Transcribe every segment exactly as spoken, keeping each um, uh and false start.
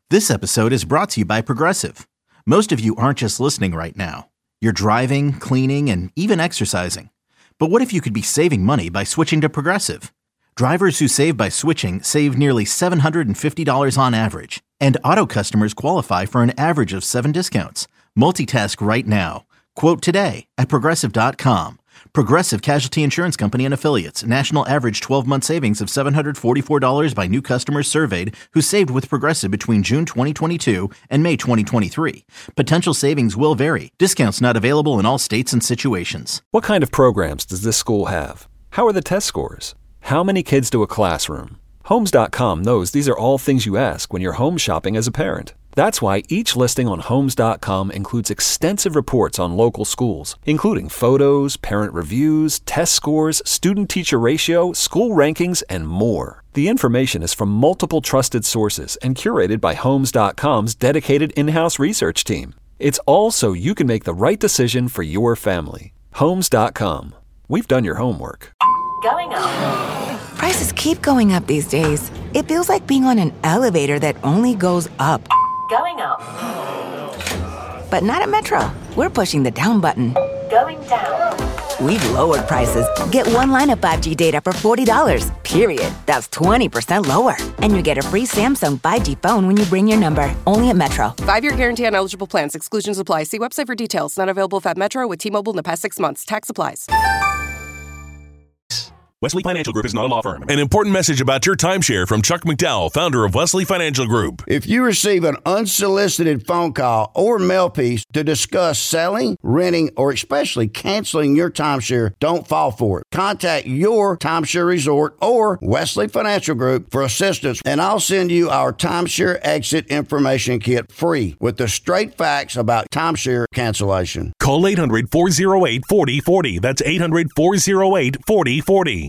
This episode is brought to you by Progressive. Most of you aren't just listening right now. You're driving, cleaning, and even exercising. But what if you could be saving money by switching to Progressive? Drivers who save by switching save nearly seven hundred fifty dollars on average. And auto customers qualify for an average of seven discounts. Multitask right now. Quote today at Progressive dot com. Progressive Casualty Insurance Company and Affiliates. National average twelve-month savings of seven hundred forty-four dollars by new customers surveyed who saved with Progressive between June twenty twenty-two and May twenty twenty-three. Potential savings will vary. Discounts not available in all states and situations. What kind of programs does this school have? How are the test scores? How many kids do a classroom? Homes dot com knows these are all things you ask when you're home shopping as a parent. That's why each listing on Homes dot com includes extensive reports on local schools, including photos, parent reviews, test scores, student-teacher ratio, school rankings, and more. The information is from multiple trusted sources and curated by Homes dot com's dedicated in-house research team. It's all so you can make the right decision for your family. Homes dot com. We've done your homework. Going up. Prices keep going up these days. It feels like being on an elevator that only goes up. Going up. But not at Metro. We're pushing the down button. Going down. We've lowered prices. Get one line of five G data for forty dollars, period. That's twenty percent lower. And you get a free Samsung five G phone when you bring your number. Only at Metro. Five-year guarantee on eligible plans. Exclusions apply. See website for details. Not available at Metro with T-Mobile in the past six months. Tax applies. Wesley Financial Group is not a law firm. An important message about your timeshare from Chuck McDowell, founder of Wesley Financial Group. If you receive an unsolicited phone call or mail piece to discuss selling, renting, or especially canceling your timeshare, don't fall for it. Contact your timeshare resort or Wesley Financial Group for assistance, and I'll send you our timeshare exit information kit free with the straight facts about timeshare cancellation. Call eight hundred, four oh eight, four oh four oh. That's eight hundred, four oh eight, four oh four oh.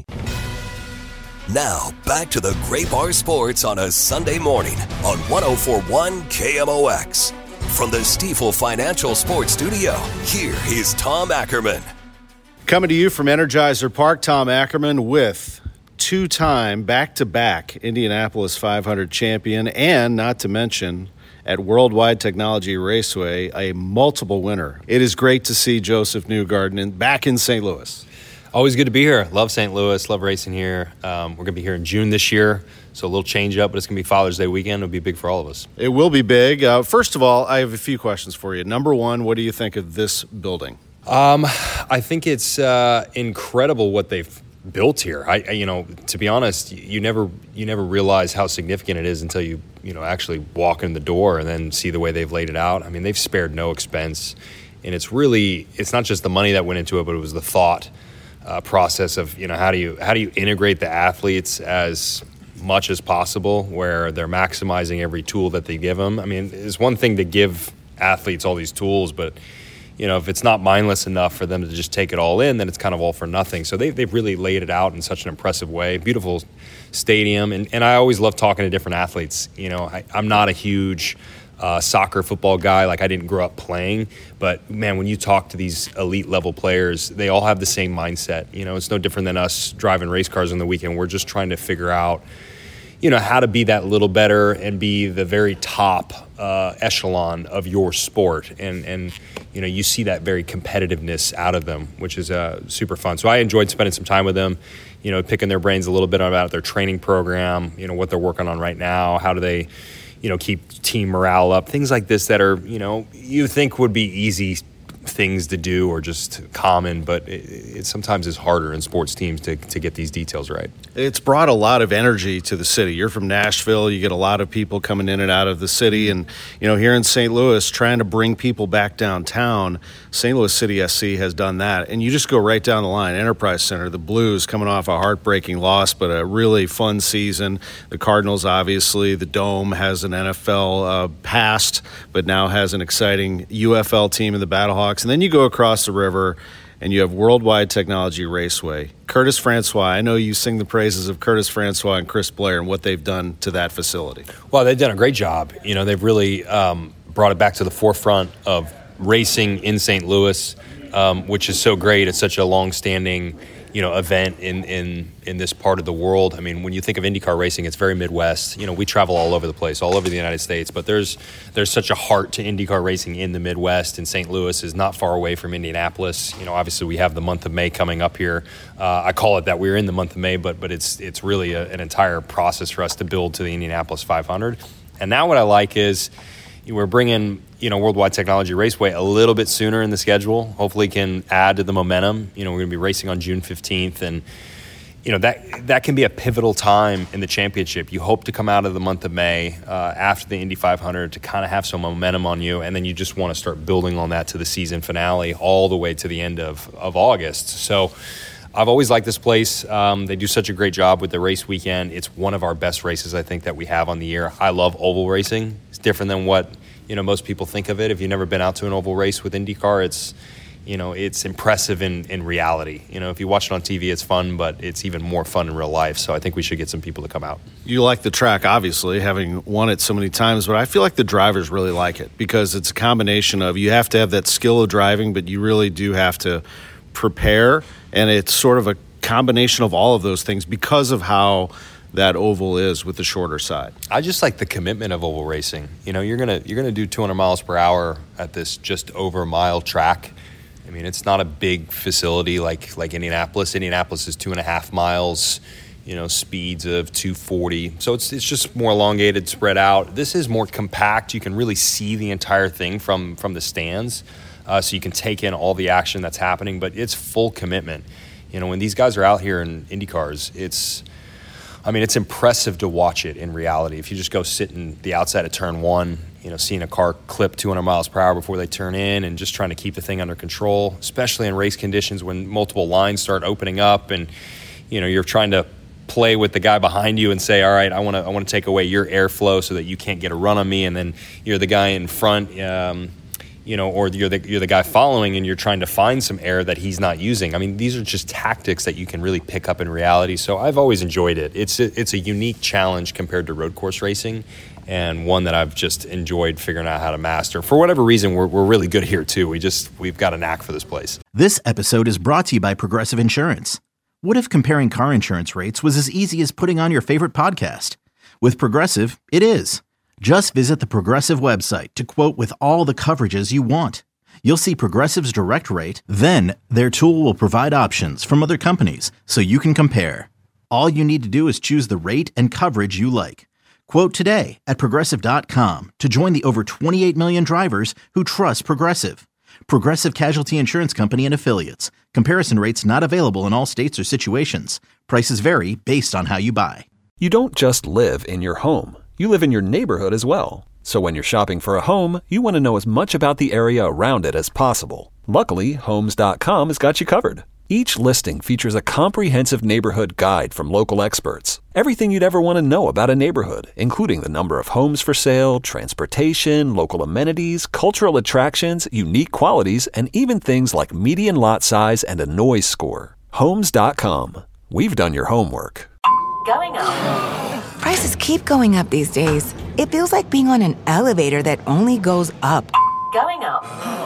Now, back to the Gray Bar Sports on a Sunday morning on one oh four point one K M O X. From the Stifel Financial Sports Studio, here is Tom Ackerman. Coming to you from Energizer Park, Tom Ackerman with two-time back-to-back Indianapolis five hundred champion, and not to mention at Worldwide Technology Raceway, a multiple winner. It is great to see Joseph Newgarden in, back in Saint Louis. Always good to be here. Love Saint Louis. Love racing here. Um, we're going to be here in June this year, so a little change up, but it's going to be Father's Day weekend. It'll be big for all of us. It will be big. Uh, first of all, I have a few questions for you. Number one, what do you think of this building? Um, I think it's uh, incredible what they've built here. I, I, you know, to be honest, you never you never realize how significant it is until you you know actually walk in the door and then see the way they've laid it out. I mean, they've spared no expense, and it's really it's not just the money that went into it, but it was the thought. Uh, process of you know how do you how do you integrate the athletes as much as possible where they're maximizing every tool that they give them. I mean, it's one thing to give athletes all these tools, but you know if it's not mindless enough for them to just take it all in, then it's kind of all for nothing. So they, they've really laid it out in such an impressive way. Beautiful stadium, and, and I always love talking to different athletes. You know, I, I'm not a huge Uh, soccer, football guy. Like, I didn't grow up playing, but man, when you talk to these elite level players, they all have the same mindset. You know, it's no different than us driving race cars on the weekend. We're just trying to figure out, you know, how to be that little better and be the very top uh, echelon of your sport. And, and, you know, you see that very competitiveness out of them, which is uh, super fun. So I enjoyed spending some time with them, you know, picking their brains a little bit about their training program, you know, what they're working on right now, how do they, you know, keep team morale up, things like this that are, you know, you think would be easy things to do or just common, but it, it sometimes is harder in sports teams to, to get these details right. It's brought a lot of energy to the city. You're from Nashville. You get a lot of people coming in and out of the city. And, you know, here in Saint Louis, trying to bring people back downtown, Saint Louis City S C has done that. And you just go right down the line. Enterprise Center, the Blues coming off a heartbreaking loss, but a really fun season. The Cardinals, obviously. The Dome has an N F L uh, past, but now has an exciting U F L team in the Battlehawks. And then you go across the river, and you have Worldwide Technology Raceway. Curtis Francois, I know you sing the praises of Curtis Francois and Chris Blair and what they've done to that facility. Well, they've done a great job. You know, they've really um, brought it back to the forefront of racing in Saint Louis, um, which is so great. It's such a long-standing, you know, event in, in, in this part of the world. I mean, when you think of IndyCar racing, it's very Midwest. You know, we travel all over the place, all over the United States, but there's there's such a heart to IndyCar racing in the Midwest, and Saint Louis is not far away from Indianapolis. You know, obviously we have the month of May coming up here. Uh, I call it that. We're in the month of May, but but it's it's really a, an entire process for us to build to the Indianapolis five hundred. And now what I like is we're bringing, you know, Worldwide Technology Raceway a little bit sooner in the schedule. Hopefully can add to the momentum. You know, we're going to be racing on June fifteenth, and, you know, that that can be a pivotal time in the championship. You hope to come out of the month of May uh, after the Indy five hundred to kind of have some momentum on you, and then you just want to start building on that to the season finale all the way to the end of, of August. So I've always liked this place. Um, they do such a great job with the race weekend. It's one of our best races, I think, that we have on the year. I love oval racing. It's different than what, you know, most people think of it. If you've never been out to an oval race with IndyCar, it's, you know, it's impressive in, in reality. You know, if you watch it on T V, it's fun, but it's even more fun in real life. So I think we should get some people to come out. You like the track, obviously, having won it so many times, but I feel like the drivers really like it because it's a combination of you have to have that skill of driving, but you really do have to prepare, and it's sort of a combination of all of those things because of how that oval is with the shorter side. I just like the commitment of oval racing. You know, you're gonna you're gonna do two hundred miles per hour at this just over mile track. I mean, it's not a big facility like like Indianapolis. Indianapolis is two and a half miles. You know, speeds of two forty. So it's it's just more elongated, spread out. This is more compact. You can really see the entire thing from from the stands, uh, so you can take in all the action that's happening. But it's full commitment. You know, when these guys are out here in Indy cars, it's I mean, it's impressive to watch it in reality. If you just go sit in the outside of turn one, you know, seeing a car clip two hundred miles per hour before they turn in and just trying to keep the thing under control, especially in race conditions when multiple lines start opening up and, you know, you're trying to play with the guy behind you and say, all right, I want to I want to take away your airflow so that you can't get a run on me. And then you're the guy in front, um, you know, or you're the you're the guy following and you're trying to find some air that he's not using. I mean, these are just tactics that you can really pick up in reality. So I've always enjoyed it. It's a, it's a unique challenge compared to road course racing, and one that I've just enjoyed figuring out how to master. For whatever reason, we're we're really good here too. We just we've got a knack for this place. This episode is brought to you by Progressive Insurance. What if comparing car insurance rates was as easy as putting on your favorite podcast? With Progressive, it is. Just visit the Progressive website to quote with all the coverages you want. You'll see Progressive's direct rate, then their tool will provide options from other companies so you can compare. All you need to do is choose the rate and coverage you like. Quote today at Progressive dot com to join the over twenty-eight million drivers who trust Progressive. Progressive Casualty Insurance Company and Affiliates. Comparison rates not available in all states or situations. Prices vary based on how you buy. You don't just live in your home. You live in your neighborhood as well. So when you're shopping for a home, you want to know as much about the area around it as possible. Luckily, Homes dot com has got you covered. Each listing features a comprehensive neighborhood guide from local experts. Everything you'd ever want to know about a neighborhood, including the number of homes for sale, transportation, local amenities, cultural attractions, unique qualities, and even things like median lot size and a noise score. Homes dot com. We've done your homework. Going up. Prices keep going up these days. It feels like being on an elevator that only goes up. Going up.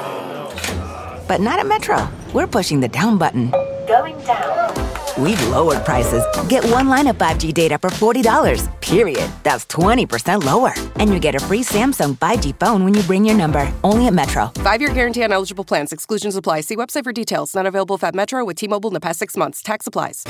But not at Metro. We're pushing the down button. Going down. We've lowered prices. Get one line of five G data for forty dollars, period. That's twenty percent lower. And you get a free Samsung five G phone when you bring your number. Only at Metro. Five-year guarantee on eligible plans. Exclusions apply. See website for details. Not available if at Metro with T-Mobile in the past six months. Tax applies.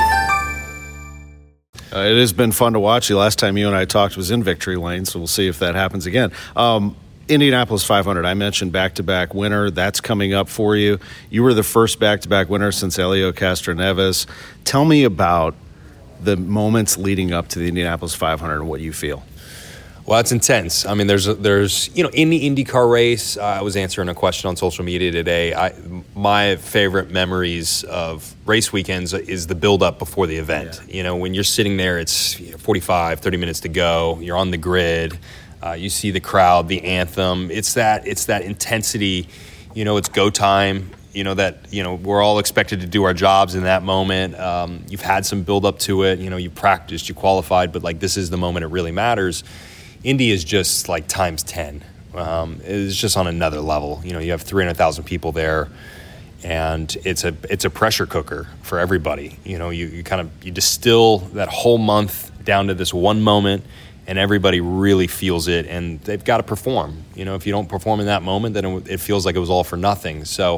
Uh, it has been fun to watch. The last time you and I talked was in Victory Lane, so we'll see if that happens again. Um, Indianapolis five hundred, I mentioned back-to-back winner. That's coming up for you. You were the first back-to-back winner since Helio Castroneves. Tell me about the moments leading up to the Indianapolis five hundred and what you feel. Well, it's intense. I mean, there's, there's, you know, in the IndyCar race, uh, I was answering a question on social media today. I, my favorite memories of race weekends is the build-up before the event. Yeah. You know, when you're sitting there, it's forty-five, thirty minutes to go. You're on the grid. Uh, you see the crowd, the anthem. It's that, it's that intensity. You know, it's go time. You know, that, you know, we're all expected to do our jobs in that moment. Um, you've had some build-up to it. You know, you practiced, you qualified, but, like, this is the moment it really matters. Indy is just like times ten. Um, it's just on another level. You know, you have three hundred thousand people there. and it's a it's a pressure cooker for everybody. You know, you, you kind of you distill that whole month down to this one moment, and everybody really feels it, and they've got to perform. You know, if you don't perform in that moment, then it, it feels like it was all for nothing. So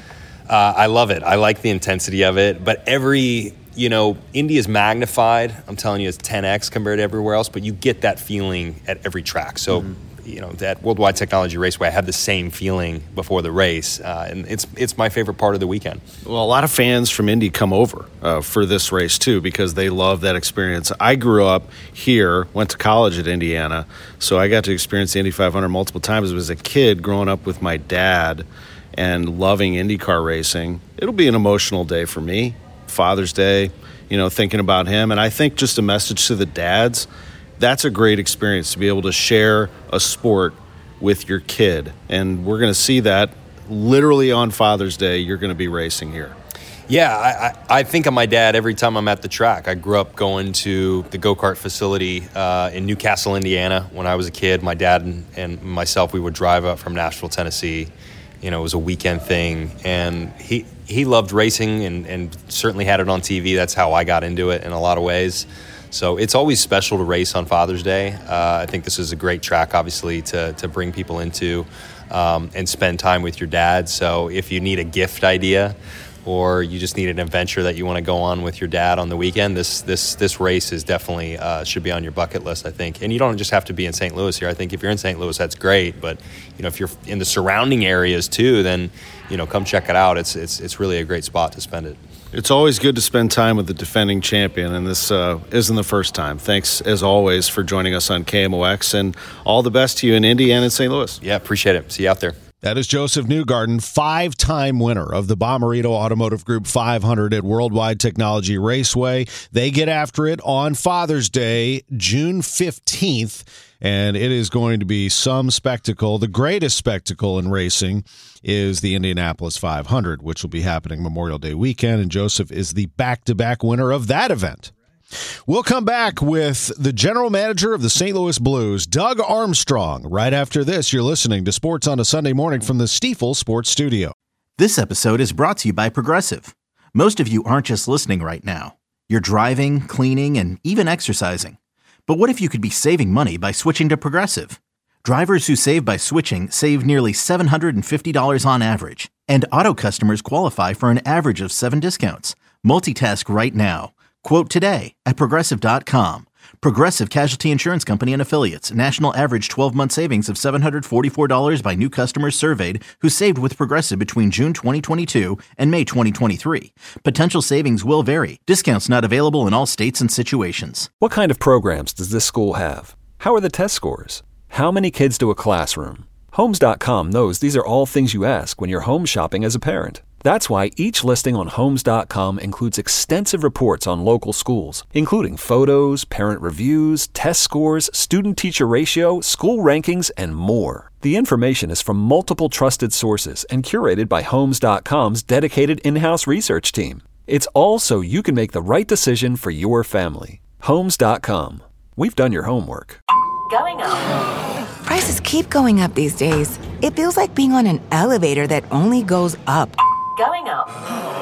uh, I love it. I like the intensity of it, but every, you know, Indy is magnified. I'm telling you, it's ten x compared to everywhere else, but you get that feeling at every track. So, mm-hmm. you know, that Worldwide Technology Raceway, I had the same feeling before the race, uh, and it's it's my favorite part of the weekend. Well, a lot of fans from Indy come over uh, for this race, too, because they love that experience. I grew up here, went to college at Indiana, so I got to experience the Indy five hundred multiple times. As a kid, growing up with my dad and loving IndyCar racing. It'll be an emotional day for me. Father's Day, you know, thinking about him. And I think just a message to the dads, that's a great experience to be able to share a sport with your kid. And we're going to see that literally on Father's Day. You're going to be racing here. Yeah, I, I, I think of my dad every time I'm at the track. I grew up going to the go-kart facility uh, in Newcastle, Indiana when I was a kid. My dad and, and myself, we would drive up from Nashville, Tennessee. You know, it was a weekend thing. And he he loved racing and, and certainly had it on T V. That's how I got into it in a lot of ways. So it's always special to race on Father's Day. Uh, I think this is a great track, obviously, to to bring people into um, and spend time with your dad. So if you need a gift idea or you just need an adventure that you want to go on with your dad on the weekend, this this this race is definitely uh, should be on your bucket list, I think. And you don't just have to be in Saint Louis here. I think if you're in Saint Louis, that's great. But you know, if you're in the surrounding areas too, then you know, come check it out. It's it's it's really a great spot to spend it. It's always good to spend time with the defending champion, and this uh, isn't the first time. Thanks, as always, for joining us on K M O X, and all the best to you in Indy and in Saint Louis. Yeah, appreciate it. See you out there. That is Joseph Newgarden, five-time winner of the Bommarito Automotive Group five hundred at Worldwide Technology Raceway. They get after it on Father's Day, June fifteenth, and it is going to be some spectacle. The greatest spectacle in racing is the Indianapolis five hundred, which will be happening Memorial Day weekend, and Joseph is the back-to-back winner of that event. We'll come back with the general manager of the Saint Louis Blues, Doug Armstrong. Right after this, you're listening to Sports on a Sunday Morning from the Stifel Sports Studio. This episode is brought to you by Progressive. Most of you aren't just listening right now. You're driving, cleaning, and even exercising. But what if you could be saving money by switching to Progressive? Drivers who save by switching save nearly seven hundred fifty dollars on average. And auto customers qualify for an average of seven discounts. Multitask right now. Quote today at Progressive dot com. Progressive Casualty Insurance Company and Affiliates. National average twelve-month savings of seven hundred forty-four dollars by new customers surveyed who saved with Progressive between June twenty twenty-two and May twenty twenty-three. Potential savings will vary. Discounts not available in all states and situations. What kind of programs does this school have? How are the test scores? How many kids do a classroom? Homes dot com knows these are all things you ask when you're home shopping as a parent. That's why each listing on Homes dot com includes extensive reports on local schools, including photos, parent reviews, test scores, student-teacher ratio, school rankings, and more. The information is from multiple trusted sources and curated by Homes dot com's dedicated in-house research team. It's all so you can make the right decision for your family. Homes dot com. We've done your homework. Going up. Prices keep going up these days. It feels like being on an elevator that only goes up. Going up.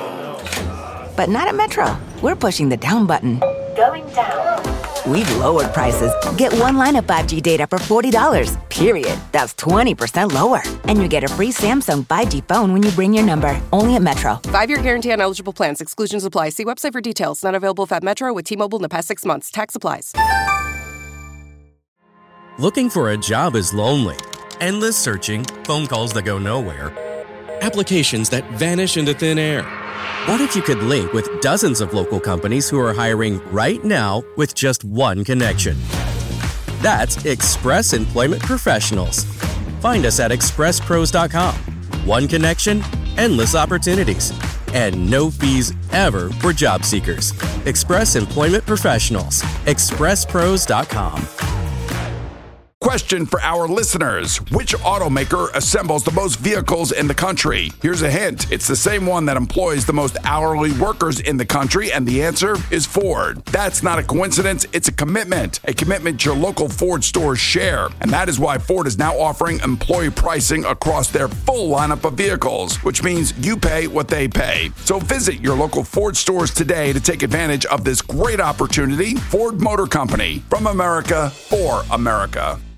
But not at Metro. We're pushing the down button. Going down. We've lowered prices. Get one line of five G data for forty dollars, period. That's twenty percent lower. And you get a free Samsung five G phone when you bring your number. Only at Metro. Five-year guarantee on eligible plans. Exclusions apply. See website for details. Not available if at Metro with T-Mobile in the past six months. Tax applies. Looking for a job is lonely. Endless searching, phone calls that go nowhere, applications that vanish into thin air. What if you could link with dozens of local companies who are hiring right now with just one connection? That's Express Employment Professionals. Find us at express pros dot com. One connection, endless opportunities, and no fees ever for job seekers. Express Employment Professionals. express pros dot com. Question for our listeners. Which automaker assembles the most vehicles in the country? Here's a hint. It's the same one that employs the most hourly workers in the country, and the answer is Ford. That's not a coincidence. It's a commitment. A commitment your local Ford stores share. And that is why Ford is now offering employee pricing across their full lineup of vehicles, which means you pay what they pay. So visit your local Ford stores today to take advantage of this great opportunity. Ford Motor Company, from America for America.